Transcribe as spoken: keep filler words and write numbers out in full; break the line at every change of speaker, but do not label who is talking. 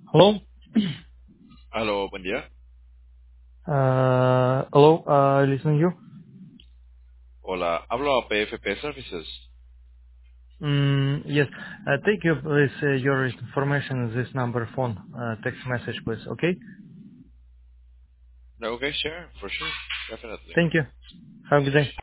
Hello?
Aló, buen día.
Uh, hello, uh, listening you.
Hola, hablo a P F P Services.
Mm, yes, uh, take you please uh, your information in this number phone, uh, text message please, okay?
No, okay, sure, for sure, definitely.
Thank you. Have a good day.